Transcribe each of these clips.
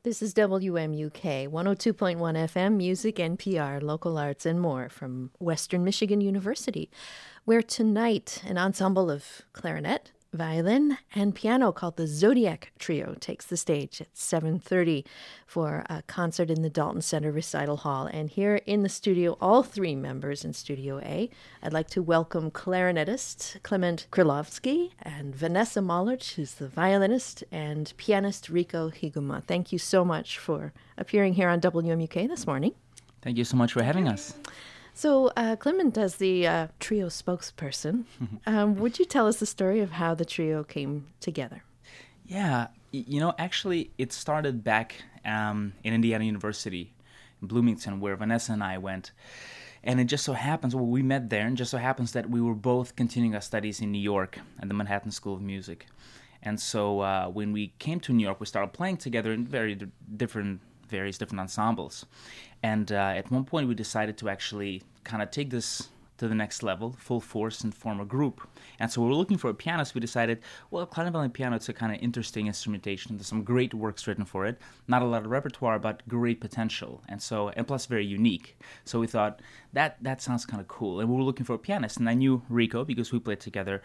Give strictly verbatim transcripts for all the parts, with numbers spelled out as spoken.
This is W M U K, one oh two point one F M, Music, N P R, Local Arts, and more from Western Michigan University, where tonight an ensemble of clarinet, violin, and piano called the Zodiac Trio takes the stage at seven thirty for a concert in the Dalton Center Recital Hall. And here in the studio, all three members in Studio A, I'd like to welcome clarinetist Clement Krylovsky and Vanessa Mollert, who's the violinist, and pianist Rico Higuma. Thank you so much for appearing here on W M U K this morning. Thank you so much for having us. So, uh, Clement, as the uh, trio spokesperson, um, would you tell us the story of how the trio came together? Yeah, y- you know, actually, it started back um, in Indiana University, in Bloomington, where Vanessa and I went. And it just so happens, well, we met there, and just so happens that we were both continuing our studies in New York at the Manhattan School of Music. And so uh, when we came to New York, we started playing together in very d- different, various different ensembles. And uh, at one point, we decided to actually kind of take this to the next level, full force, and form a group. And so we were looking for a pianist. We decided, well, clarinet violin piano, it's a kind of interesting instrumentation. There's some great works written for it. Not a lot of repertoire, but great potential. And so, and plus very unique. So we thought, that that sounds kind of cool. And we were looking for a pianist. And I knew Rico because we played together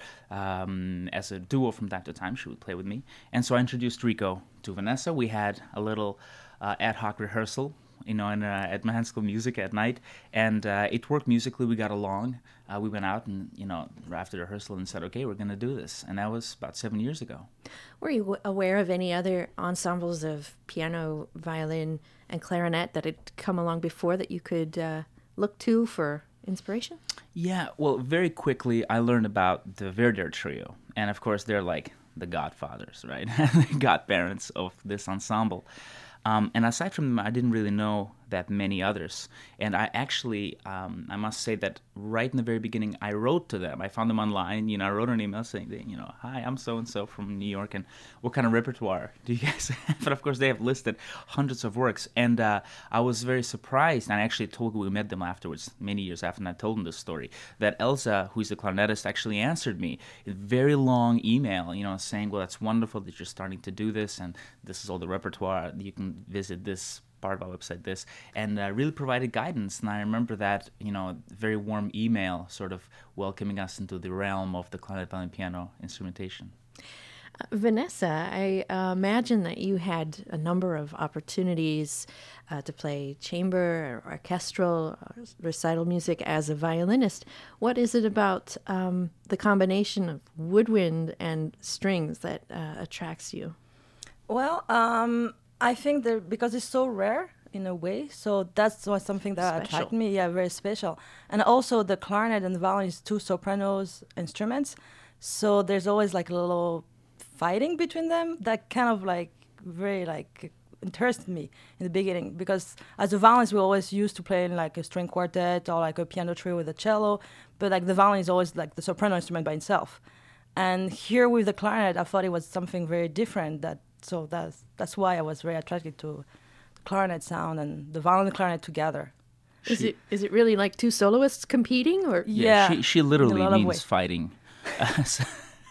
um, as a duo from time to time. She would play with me. And so I introduced Rico to Vanessa. We had a little uh, ad hoc rehearsal, you know, in, uh, at Manhattan School of Music at night, and uh, it worked musically. We got along. Uh, we went out and, you know, after the rehearsal and said, okay, we're going to do this. And that was about seven years ago. Were you w- aware of any other ensembles of piano, violin, and clarinet that had come along before that you could uh, look to for inspiration? Yeah, well, very quickly I learned about the Verdier Trio. And, of course, they're like the godfathers, right? The godparents of this ensemble. Um, and aside from them, I didn't really know that many others. And I actually, um, I must say that right in the very beginning, I wrote to them. I found them online. You know, I wrote an email saying, that, you know, hi, I'm so-and-so from New York, and what kind of repertoire do you guys have? But of course, they have listed hundreds of works. And uh, I was very surprised, and I actually told, we met them afterwards, many years after, and I told them this story, that Elsa, who's the clarinetist, actually answered me a very long email, you know, saying, well, that's wonderful that you're starting to do this, and this is all the repertoire. You can visit this part of our website, this, and uh, really provided guidance. And I remember that, you know, very warm email sort of welcoming us into the realm of the clarinet violin piano instrumentation. Uh, Vanessa, I uh, imagine that you had a number of opportunities uh, to play chamber or orchestral or recital music as a violinist. What is it about um, the combination of woodwind and strings that uh, attracts you? Well, um, I think that because it's so rare in a way, so that's why something that Special. attracted me. Yeah, very special. And also the clarinet and the violin is two sopranos instruments, so there's always like a little fighting between them that kind of like very like interested me in the beginning, because as a violinist we always used to play in like a string quartet or like a piano trio with a cello, but like the violin is always like the soprano instrument by itself. And here with the clarinet, I thought it was something very different. That so that's that's why I was very attracted to the clarinet sound and the violin and clarinet together. Is She- it is it really like two soloists competing, or Yeah, she, she in a literally lot of means ways. fighting. Uh, so-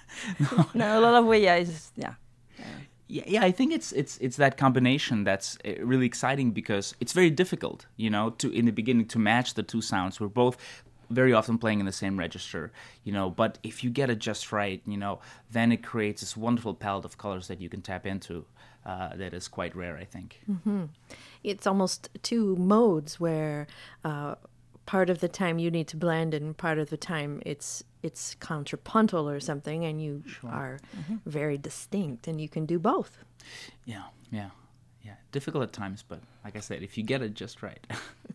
no, No, a lot of way. Yeah, it's, yeah. Yeah, yeah, I think it's it's it's that combination that's uh, really exciting, because it's very difficult, you know, to in the beginning to match the two sounds. We're both very often playing in the same register, you know, but if you get it just right, you know, then it creates this wonderful palette of colors that you can tap into. Uh, that is quite rare, I think. Mm-hmm. It's almost two modes where uh, part of the time you need to blend and part of the time it's it's contrapuntal or something, and you Sure. are very distinct, and you can do both. Yeah, yeah, yeah. Difficult at times, but like I said, if you get it just right.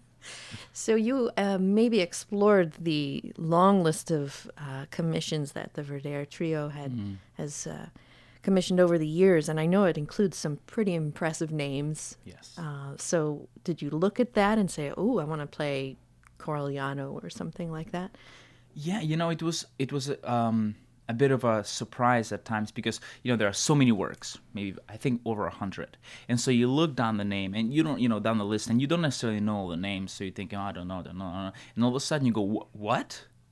So you uh, maybe explored the long list of uh, commissions that the Verdier Trio had has uh, commissioned over the years, and I know it includes some pretty impressive names. Yes. Uh, so did you look at that and say, "Oh, I want to play Corigliano" or something like that? Yeah, you know, it was it was um, a bit of a surprise at times, because you know there are so many works, maybe I think over a hundred, and so you look down the name and you don't, you know, down the list, and you don't necessarily know all the names, so you think, oh, I don't know, I don't know, I don't know. And all of a sudden you go, "Wh- what?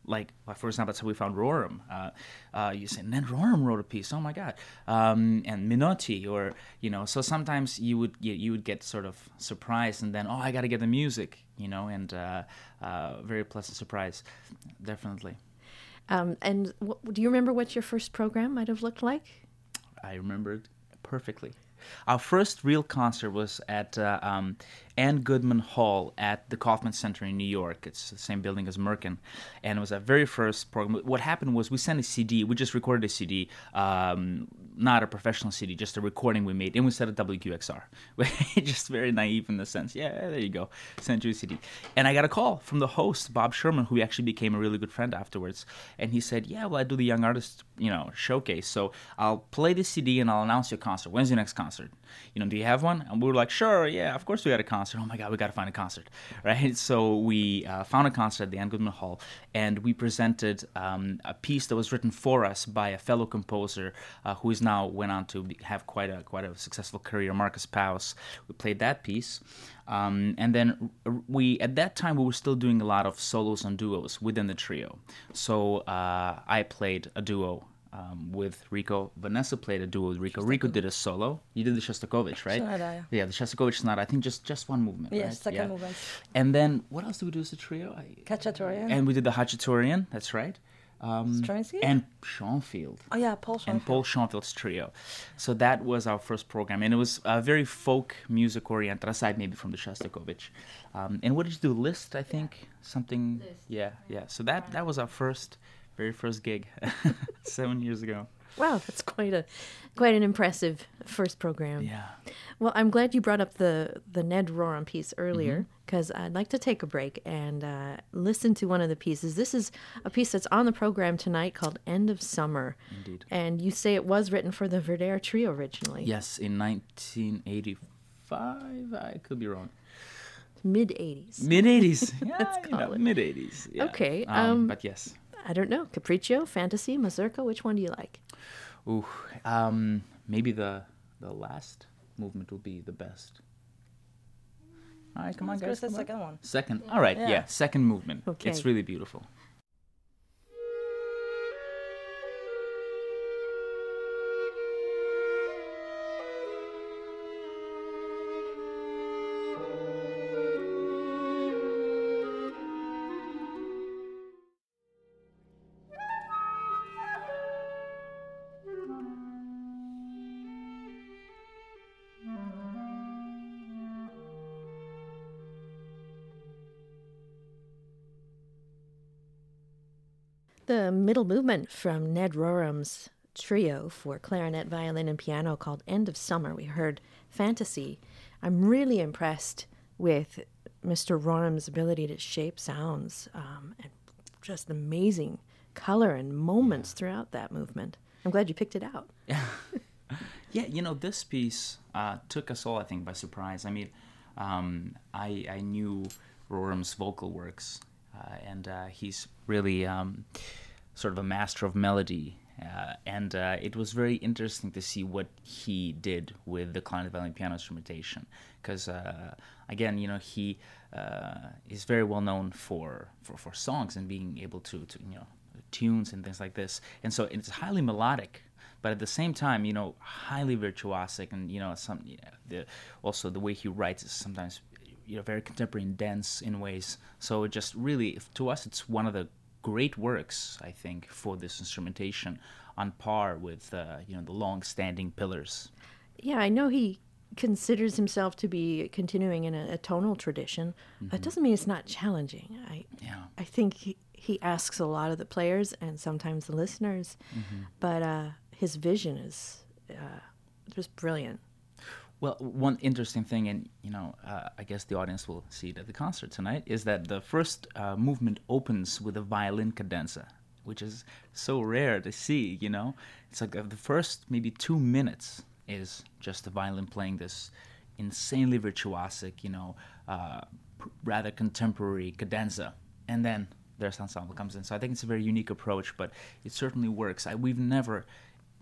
like, like, for example, that's how we found Rorem. Uh, uh, you say, Ned Rorem wrote a piece. Oh my God! Um, and Minotti, or you know. So sometimes you would you, you would get sort of surprised, and then oh, I got to get the music, you know, and uh, uh, very pleasant surprise, definitely. Um, and w- do you remember what your first program might have looked like? I remembered perfectly. Our first real concert was at uh, um, Ann Goodman Hall at the Kaufman Center in New York. It's the same building as Merkin. And it was our very first program. What happened was we sent a C D. We just recorded a C D, um, not a professional C D, just a recording we made. And we set a W Q X R. Just very naive in the sense, yeah, there you go, send you a C D. And I got a call from the host, Bob Sherman, who actually became a really good friend afterwards. And he said, yeah, well, I do the Young Artist, you know, showcase. So I'll play this C D and I'll announce your concert. When's your next concert? You know, do you have one? And we were like, sure, yeah, of course we got a concert. Oh my God, we got to find a concert, right? So we uh, found a concert at the Ann Goodman Hall, and we presented um, a piece that was written for us by a fellow composer uh, who is now went on to be, have quite a quite a successful career, Marcus Paus. We played that piece, um, and then we at that time we were still doing a lot of solos and duos within the trio. So uh, I played a duo. Um, with Rico. Vanessa played a duo with Rico. Rico did a solo. You did the Shostakovich, right? Sonata, yeah. Yeah, the Shostakovich Sonata. I think just, just one movement, Yes, right? second yeah. movement. And then, what else did we do as a trio? I, Cacciatorian. and we did the Hacciatorian, that's right. Um, Stravinsky? and Schoenfield. Oh yeah, Paul Schoenfield. And Paul Schoenfield's trio. So that was our first program. And it was uh, very folk music oriented, aside maybe from the Shostakovich. Um, and what did you do? Liszt, I think? Something? Liszt. Yeah, yeah. So that, that was our first, very first gig, seven years ago. Wow, that's quite a quite an impressive first program. Yeah. Well, I'm glad you brought up the, the Ned Rorem piece earlier, because mm-hmm. I'd like to take a break and uh, listen to one of the pieces. This is a piece that's on the program tonight called End of Summer. Indeed. And you say it was written for the Verder Trio originally. Yes, in nineteen eighty-five. I could be wrong. Mid-eighties. Mid-eighties. Yeah, Let's you call know, it. mid-eighties. Yeah. Okay. Um, Um, but yes. I don't know. Capriccio, Fantasy, Mazurka, which one do you like? Ooh, um, maybe the the last movement will be the best. All right, come on, Let's go guys. to the come on. second one. Second. All right, yeah. Yeah. Second movement. Okay. It's really beautiful. The middle movement from Ned Rorem's trio for clarinet, violin, and piano called End of Summer. We heard Fantasy. I'm really impressed with Mister Rorem's ability to shape sounds um, and just amazing color and moments yeah. throughout that movement. I'm glad you picked it out. Yeah, you know, this piece uh, took us all, I think, by surprise. I mean, um, I, I knew Rorem's vocal works, uh, and uh, he's really um, sort of a master of melody. Uh, and uh, it was very interesting to see what he did with the clarinet, violin, piano instrumentation. Because, uh, again, you know, he uh, is very well known for, for, for songs and being able to, to, you know, tunes and things like this. And so it's highly melodic, but at the same time, you know, highly virtuosic. And, you know, some you know, the, also the way he writes is sometimes, you know, very contemporary and dense in ways. So it just really, to us, it's one of the great works, I think, for this instrumentation, on par with uh, you know the long-standing pillars. Yeah, I know he considers himself to be continuing in a, a tonal tradition. Mm-hmm. That doesn't mean it's not challenging. I yeah. I think he, he asks a lot of the players and sometimes the listeners, mm-hmm. but uh, his vision is uh, just brilliant. Well, one interesting thing, and you know, uh, I guess the audience will see it at the concert tonight, is that the first uh, movement opens with a violin cadenza, which is so rare to see. You know, it's like uh, the first maybe two minutes is just the violin playing this insanely virtuosic, you know, uh, p- rather contemporary cadenza, and then there's ensemble comes in. So I think it's a very unique approach, but it certainly works. I, we've never.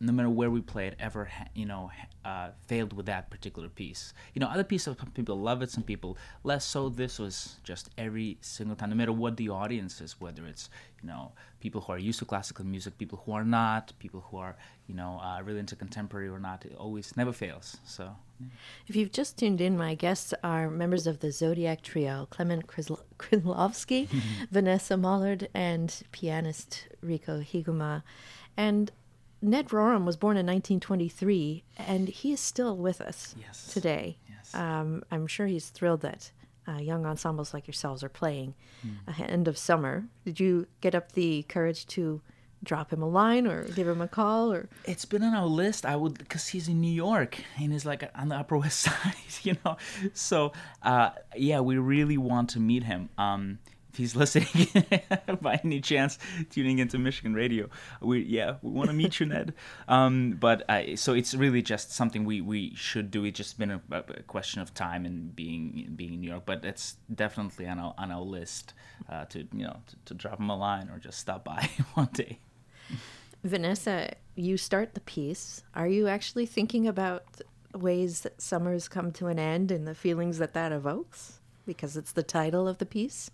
no matter where we played, ever ha- you know ha- uh, failed with that particular piece. You know, other pieces, some people love it, some people less so. This was just every single time, no matter what the audience is, whether it's you know people who are used to classical music, people who are not, people who are you know uh, really into contemporary or not. It always never fails. So. Yeah. If you've just tuned in, my guests are members of the Zodiac Trio, Clement Krysl- Krylowski, Vanessa Mollard, and pianist Rico Higuma. And Ned Rorem was born in nineteen twenty-three, and he is still with us Yes. today. Yes. Um, I'm sure he's thrilled that uh, young ensembles like yourselves are playing mm. uh, end of summer. Did you get up the courage to drop him a line or give him a call? Or it's been on our list. I would, because he's in New York and he's like on the Upper West Side, you know. So uh, yeah, we really want to meet him. Um, if he's listening by any chance, tuning into Michigan radio, we yeah we want to meet you, Ned. Um, but uh, so it's really just something we, we should do. It's just been a, a question of time and being being in New York. But it's definitely on our on our list uh, to you know to, to drop him a line or just stop by one day. Vanessa, you start the piece. Are you actually thinking about ways that summers come to an end and the feelings that that evokes? Because it's the title of the piece?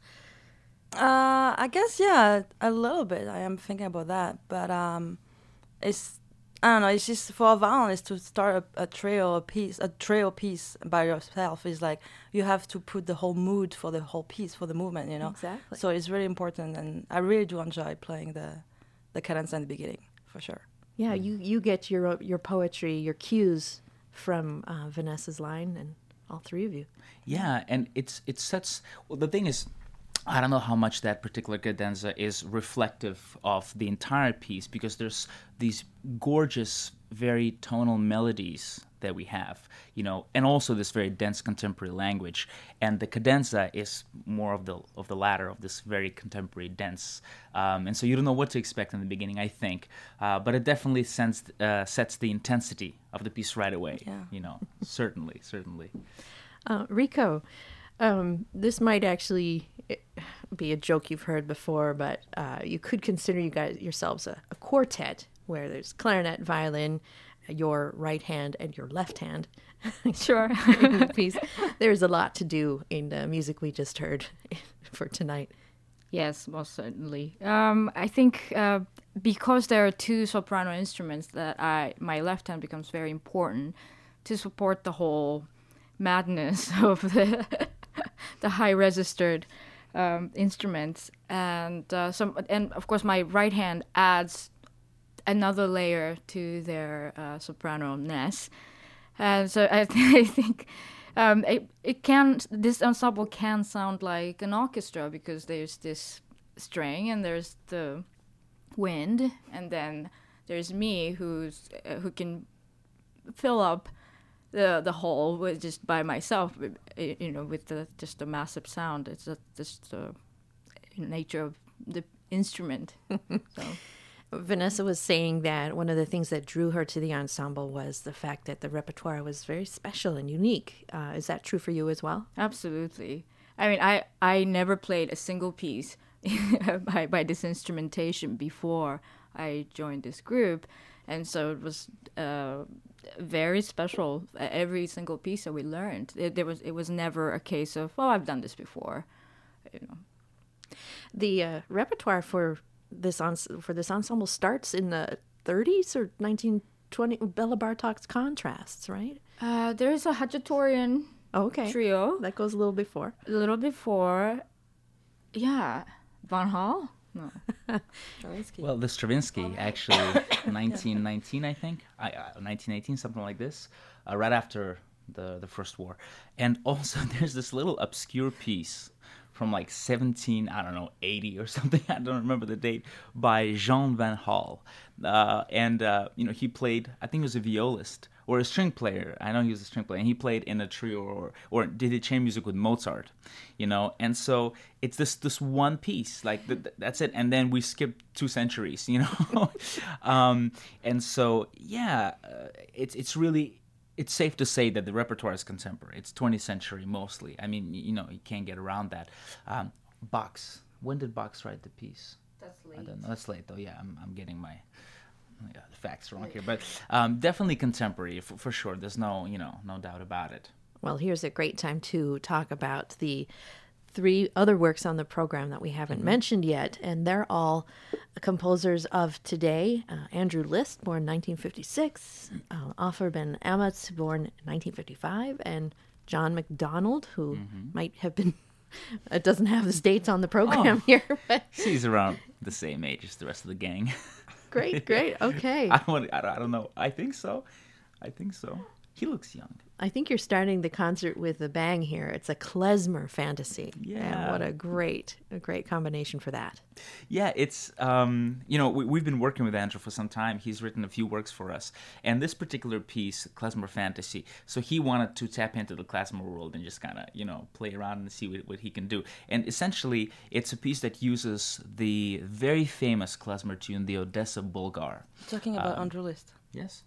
Uh, I guess, yeah, a little bit. I am thinking about that. But um, it's, I don't know, it's just for a violinist to start a, a trio a piece, a trio piece by yourself is like you have to put the whole mood for the whole piece, for the movement, you know? Exactly. So it's really important. And I really do enjoy playing the the cadenza in the beginning, for sure. Yeah, you, you get your your poetry, your cues from uh, Vanessa's line, and all three of you. Yeah, and it's it sets. Well, the thing is, I don't know how much that particular cadenza is reflective of the entire piece because there's these gorgeous, very tonal melodies that we have, you know, and also this very dense contemporary language. And the cadenza is more of the of the latter of this very contemporary dense. Um, and so you don't know what to expect in the beginning, I think, uh, but it definitely sends, uh, sets the intensity of the piece right away. Yeah. You know, certainly, certainly. Uh, Rico, um, this might actually be a joke you've heard before, but uh, you could consider you guys yourselves a, a quartet where there's clarinet, violin, your right hand and your left hand. Sure. In the piece. There's a lot to do in the music we just heard for tonight. Yes, most certainly. Um, I think uh, because there are two soprano instruments, that I my left hand becomes very important to support the whole madness of the the high registered um, instruments, and uh, some, and of course my right hand adds another layer to their uh, soprano-ness. And so I, th- I think um, it, it can, this ensemble can sound like an orchestra because there's this string and there's the wind, and then there's me who's uh, who can fill up the the whole with just by myself, you know, with the just the massive sound. It's a, just the nature of the instrument. So. Vanessa was saying that one of the things that drew her to the ensemble was the fact that the repertoire was very special and unique. Uh, is that true for you as well? Absolutely. I mean, I, I never played a single piece by, by this instrumentation before I joined this group. And so it was uh, very special. Every single piece that we learned, it, there was it was never a case of, oh, I've done this before. You know. The uh, repertoire for this ens- for this ensemble starts in the thirties or nineteen twenty. Bela Bartok's Contrasts, right? Uh, there's a Hachatourian oh, okay. trio. That goes a little before. A little before. Yeah. Van Hal? No. Stravinsky. Well, the Stravinsky, actually, nineteen nineteen, I think, I, uh, nineteen eighteen, something like this, uh, right after the, the First War. And also, there's this little obscure piece from like seventeen, I don't know, eighty or something, I don't remember the date, by Jean Van Hal. Uh, and, uh, you know, he played, I think he was a violist, or a string player. I know he was a string player, and he played in a trio or or did the chamber music with Mozart, you know. And so it's this this one piece, like th- th- that's it. And then we skipped two centuries, you know. um, and so yeah, uh, it's it's really. It's safe to say that the repertoire is contemporary. It's twentieth century mostly. I mean, you know, you can't get around that. Um, Bach's. When did Bach write the piece? That's late. I don't know. That's late though. Yeah, I'm I'm getting my yeah, the facts wrong here, but um, definitely contemporary for, for sure. There's no, you know, no doubt about it. Well, here's a great time to talk about the three other works on the program that we haven't mm-hmm. mentioned yet, and they're all composers of today. Uh, Andrew Liszt, born nineteen fifty-six, uh, Ofer Ben Ametz, born nineteen fifty-five, and John McDonald, who mm-hmm. might have been, it doesn't have his dates on the program oh, here, but he's around the same age as the rest of the gang. Great, great, okay. I don't, I don't, I don't know. I think so. I think so. He looks young. I think you're starting the concert with a bang here. It's a klezmer fantasy. Yeah. And what a great, a great combination for that. Yeah, it's, um, you know, we, we've been working with Andrew for some time. He's written a few works for us. And this particular piece, klezmer fantasy, so he wanted to tap into the klezmer world and just kind of, you know, play around and see what, what he can do. And essentially, it's a piece that uses the very famous klezmer tune, the Odessa Bulgar. Talking about um, Andrew Liszt. Yes.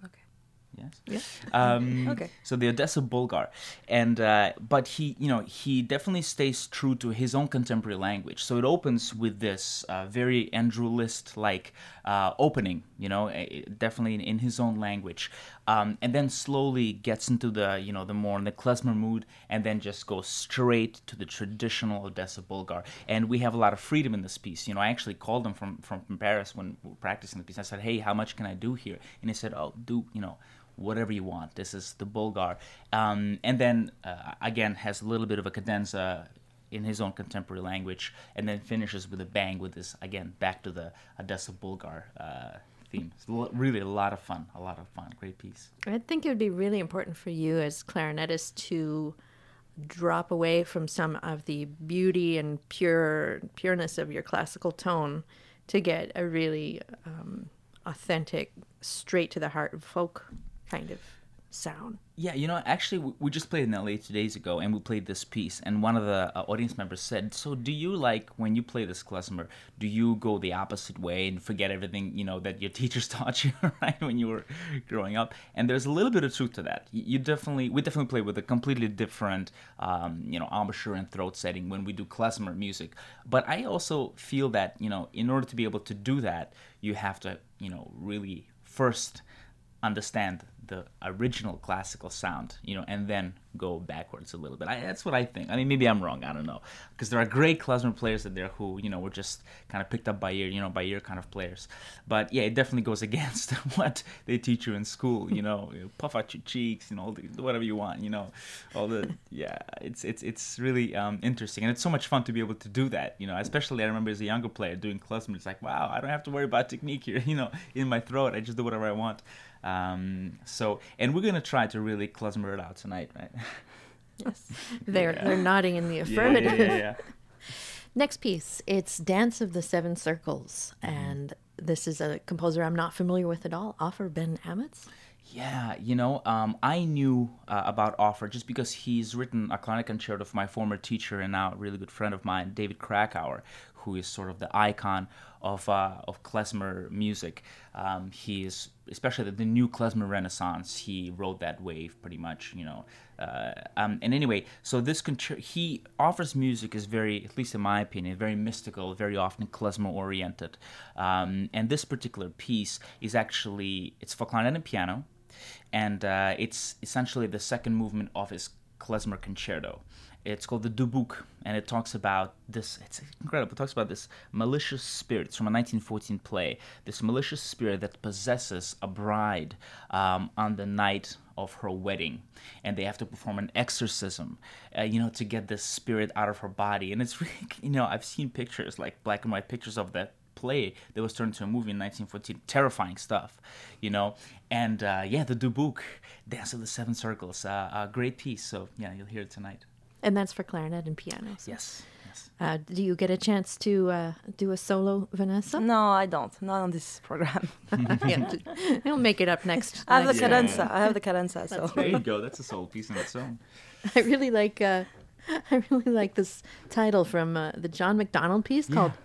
Yes. Yeah. Um, okay. So the Odessa Bulgar, and uh, but he, you know, he definitely stays true to his own contemporary language. So it opens with this uh, very Andrew Liszt-like uh, opening, you know, definitely in, in his own language, um, and then slowly gets into the, you know, the more in the klezmer mood, and then just goes straight to the traditional Odessa Bulgar. And we have a lot of freedom in this piece. You know, I actually called him from from Paris when we were practicing the piece. I said, "Hey, how much can I do here?" And he said, "Oh, do you know." Whatever you want. This is the Bulgar. Um, and then, uh, again, has a little bit of a cadenza in his own contemporary language, and then finishes with a bang with this, again, back to the Odessa Bulgar uh, theme. It's l- really a lot of fun, a lot of fun. Great piece. I think it would be really important for you as clarinetist to drop away from some of the beauty and pure pureness of your classical tone to get a really um, authentic, straight to the heart folk kind of sound. Yeah, you know, actually, we just played in L A two days ago, and we played this piece, and one of the uh, audience members said, so do you, like, when you play this klezmer, do you go the opposite way and forget everything, you know, that your teachers taught you, right, when you were growing up? And there's a little bit of truth to that. You definitely, we definitely play with a completely different, um, you know, embouchure and throat setting when we do klezmer music. But I also feel that, you know, in order to be able to do that, you have to, you know, really first understand the original classical sound, you know, and then go backwards a little bit. I, that's what I think. I mean, maybe I'm wrong. I don't know. Because there are great klezmer players out there who, you know, were just kind of picked up by ear, you know, by ear kind of players. But yeah, it definitely goes against what they teach you in school, you know, you know puff out your cheeks, you know, the, whatever you want, you know, all the, yeah, it's it's it's really um, interesting. And it's so much fun to be able to do that, you know, especially I remember as a younger player doing klezmer. It's like, wow, I don't have to worry about technique here, you know, in my throat. I just do whatever I want. Um, so, and we're going to try to really klezmer it out tonight, right? Yes. They're, yeah. they're nodding in the affirmative. Yeah, yeah, yeah, yeah. Next piece, it's Dance of the Seven Circles. Mm-hmm. And this is a composer I'm not familiar with at all, Ofer Ben Ametz. Yeah, you know, um, I knew uh, about Ofer just because he's written a clarinet concerto for my former teacher and now a really good friend of mine, David Krakauer, who is sort of the icon of uh, of klezmer music. Um, he is, especially the, the new klezmer renaissance, he rode that wave pretty much, you know. Uh, um, and anyway, so this concerto, he offers music is very, at least in my opinion, very mystical, very often klezmer-oriented. Um, and this particular piece is actually, it's for clarinet and piano, and uh, it's essentially the second movement of his klezmer concerto. It's called the Dubuque, and it talks about this, it's incredible, it talks about this malicious spirit. It's from a nineteen fourteen play, this malicious spirit that possesses a bride um, on the night of her wedding, and they have to perform an exorcism, uh, you know, to get this spirit out of her body. And it's really, you know, I've seen pictures, like black and white pictures of that play that was turned into a movie in nineteen fourteen. Terrifying stuff, you know. And uh, yeah, the Dubuque, Dance of the Seven Circles, uh, a great piece. So yeah, you'll hear it tonight. And that's for clarinet and piano. So. Yes. yes. Uh, do you get a chance to uh, do a solo, Vanessa? No, I don't. Not on this program. Yeah, we'll make it up next. I have next the Yeah. cadenza. I have the cadenza. So There you go. That's a solo piece in its own. I really like. Uh, I really like this title from uh, the John McDonald piece Yeah. called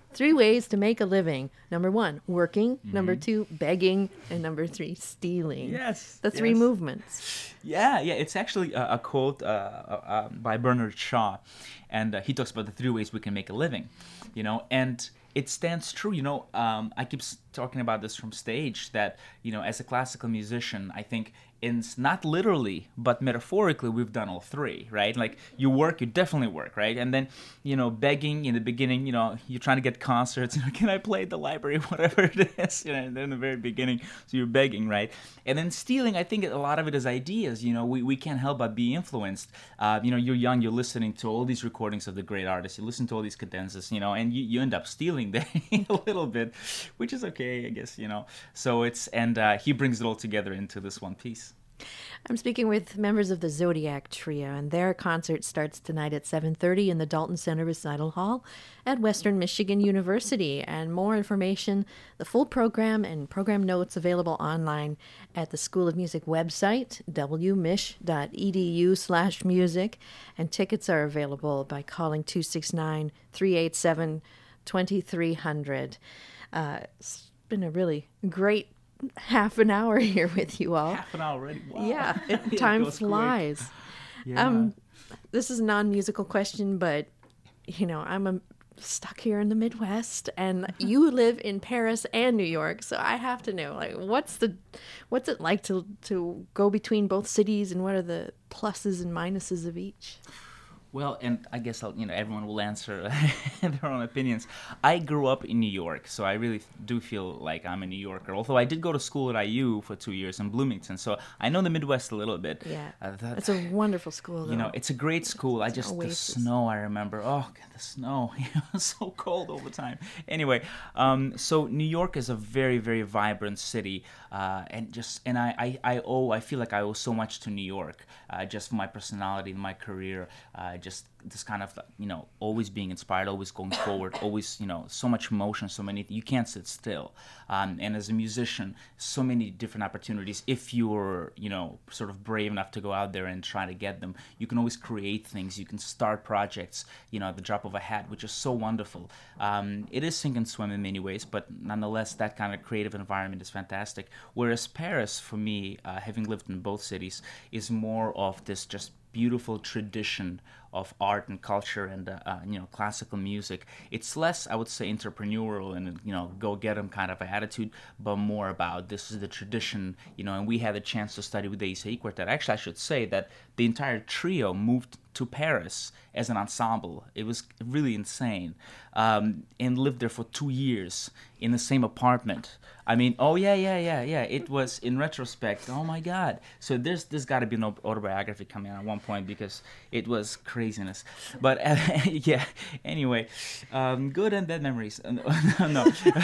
Three ways to make a living. Number one, working. Mm-hmm. Number two, begging. And number three, stealing. Yes. The three yes. movements. Yeah, yeah. It's actually a, a quote uh, uh, by Bernard Shaw. And uh, he talks about the three ways we can make a living, you know, and it stands true. You know, um, I keep talking about this from stage that, you know, as a classical musician, I think in not literally, but metaphorically, we've done all three, right? Like you work, you definitely work, right? And then, you know, begging in the beginning, you know, you're trying to get concerts, you know, can I play at the library, whatever it is, you know, and then in the very beginning, so you're begging, right? And then stealing, I think a lot of it is ideas, you know, we, we can't help but be influenced. Uh, you know, you're young, you're listening to all these recordings of the great artists, you listen to all these cadenzas, you know, and you, you end up stealing there a little bit, which is okay, I guess, you know. So it's, and uh, he brings it all together into this one piece. I'm speaking with members of the Zodiac Trio, and their concert starts tonight at seven thirty in the Dalton Center Recital Hall at Western Michigan University. And more information, the full program and program notes available online at the School of Music website, w mich dot e d u slash music. And tickets are available by calling two six nine, three eight seven, two three zero zero. Uh, it's been a really great half an hour here with you all. Half an hour already. Wow. Yeah, it, time it flies. Yeah. Um, this is a non-musical question, but you know, I'm a, stuck here in the Midwest, and you live in Paris and New York, so I have to know, like, what's the, what's it like to to go between both cities, and what are the pluses and minuses of each? Well, and I guess I'll, you know, everyone will answer their own opinions. I grew up in New York, so I really do feel like I'm a New Yorker. Although I did go to school at I U for two years in Bloomington, so I know the Midwest a little bit. Yeah, uh, that, it's a wonderful school, though. You know, it's a great school. I just Oasis. The snow. I remember. Oh, God, the snow. It was so cold all the time. Anyway, um, so New York is a very, very vibrant city, uh, and just and I, I, I owe. I feel like I owe so much to New York, uh, just for my personality and my career. Uh, just this kind of, you know, always being inspired, always going forward, always, you know, so much motion, so many, you can't sit still. Um, and as a musician, so many different opportunities. If you're, you know, sort of brave enough to go out there and try to get them, you can always create things. You can start projects, you know, at the drop of a hat, which is so wonderful. Um, it is sink and swim in many ways, but nonetheless, that kind of creative environment is fantastic. Whereas Paris, for me, uh, having lived in both cities, is more of this just beautiful tradition of art and culture and uh, uh, you know, classical music. It's less, I would say, entrepreneurial and, you know, go get 'em kind of attitude, but more about this is the tradition, you know. And we had a chance to study with the Isaïe Quartet. Actually, I should say that the entire trio moved to Paris as an ensemble. It was really insane, um, and lived there for two years in the same apartment. I mean, oh yeah, yeah, yeah, yeah. It was, in retrospect, oh my God. So there's there's got to be an autobiography coming out at one point because it was craziness. But uh, yeah. Anyway, um, good and bad memories. Uh, no, no.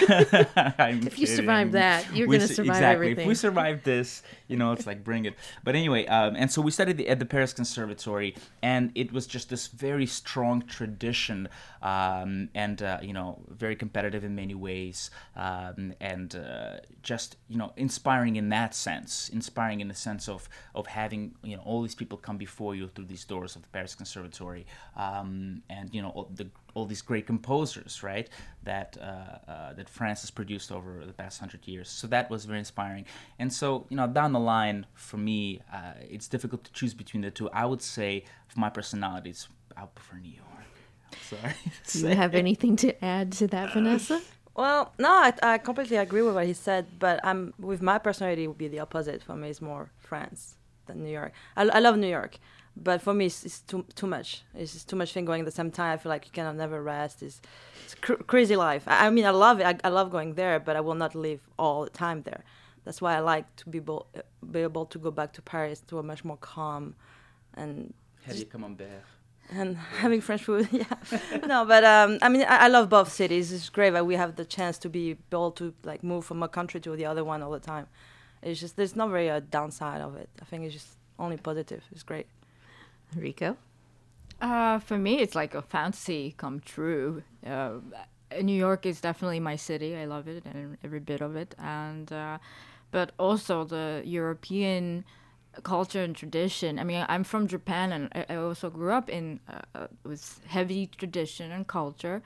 I'm if you kidding. survive that, you're We going to su- survive exactly. everything. If we survive this, you know, it's like bring it. But anyway, um, and so we studied the, at the Paris Conservatory, and it was just this very strong tradition, um, and uh, you know, very competitive in many ways, um, and uh, just, you know, inspiring in that sense, inspiring in the sense of of having, you know, all these people come before you through these doors of the Paris Conservatory, um, and you know, all the all these great composers, right, that uh, uh, that France has produced over the past hundred years. So that was very inspiring. And so, you know, down the line, for me, uh, it's difficult to choose between the two. I would say, for my personalities, I would prefer New York. I'm sorry. Do you have anything to add to that, Vanessa? Well, no, I, I completely agree with what he said, but I'm with my personality, it would be the opposite. For me, it's more France than New York. I, I love New York, but for me, it's, it's too too much. It's just too much thing going at the same time. I feel like you cannot never rest. It's, it's cr- crazy life. I, I mean, I love it. I, I love going there, but I will not live all the time there. That's why I like to be able, be able to go back to Paris to a much more calm and Have you come on there? and having French food. Yeah, no, but um, I mean, I, I love both cities. It's great that we have the chance to be able to like move from a country to the other one all the time. It's just there's not very a downside of it. I think it's just only positive. It's great. Rico? Uh, for me, it's like a fantasy come true. Uh, New York is definitely my city. I love it and every bit of it. And uh, but also the European culture and tradition. I mean, I'm from Japan, and I, I also grew up in uh, with heavy tradition and culture.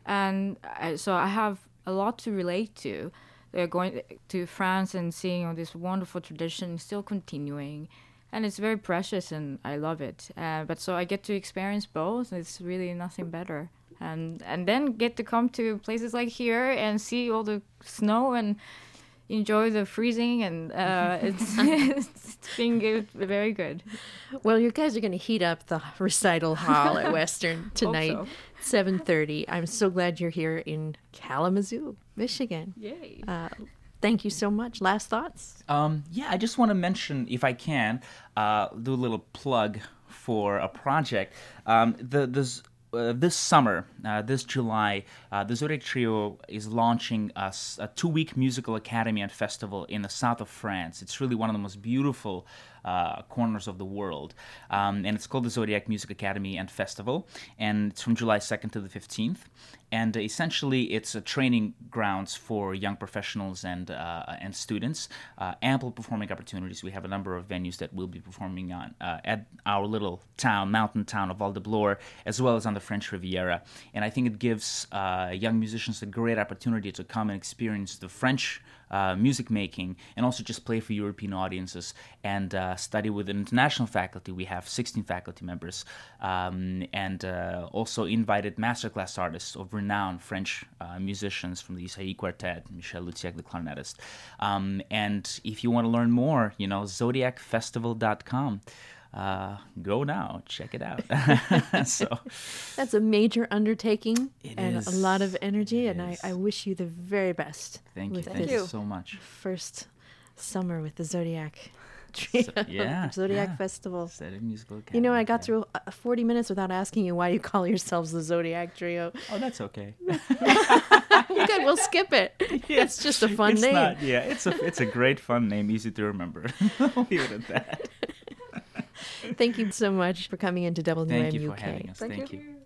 and I, so I have a lot to relate to. They're going to France and seeing all this wonderful tradition still continuing, and it's very precious, and I love it. Uh, but so I get to experience both. It's really nothing better, and and then get to come to places like here and see all the snow and enjoy the freezing, and uh, it's it's been good, very good. Well, you guys are going to heat up the recital hall at Western tonight, so. seven thirty. I'm so glad you're here in Kalamazoo, Michigan. Yay! Uh, thank you so much. Last thoughts? Um, yeah, I just want to mention, if I can, uh, do a little plug for a project. Um, the this. Uh, this summer, uh, this July, uh, the Zodiac Trio is launching a, s- a two-week musical academy and festival in the south of France. It's really one of the most beautiful uh, corners of the world, um, and it's called the Zodiac Music Academy and Festival, and it's from July second to the fifteenth. And uh, essentially, it's a training grounds for young professionals and uh, and students. Uh, ample performing opportunities. We have a number of venues that we'll be performing on uh, at our little town, mountain town of Val de Bloor, as well as on the French Riviera. And I think it gives uh, young musicians a great opportunity to come and experience the French uh, music making, and also just play for European audiences and uh, study with an international faculty. We have sixteen faculty members, um, and uh, also invited masterclass artists of renowned French uh, musicians from the Isaïe Quartet, Michel Lutsiak, the clarinetist. Um, and if you want to learn more, you know, zodiac festival dot com. Uh, go now, check it out. So That's a major undertaking It and is. a lot of energy, It and I, is. I wish you the very best. thank you, with thank this you so much. first summer with the Zodiac Trio, yeah, Zodiac yeah. Festival. Zodiac Musical Academy. You know, I got yeah. through uh, forty minutes without asking you why you call yourselves the Zodiac Trio. Oh, that's okay. Good, we'll skip it. It's just a fun it's name. Not, yeah, it's a it's a great fun name, easy to remember. I'll leave it at that. Thank you so much for coming into W M U K. Thank you for having us. Thank Thank you. you.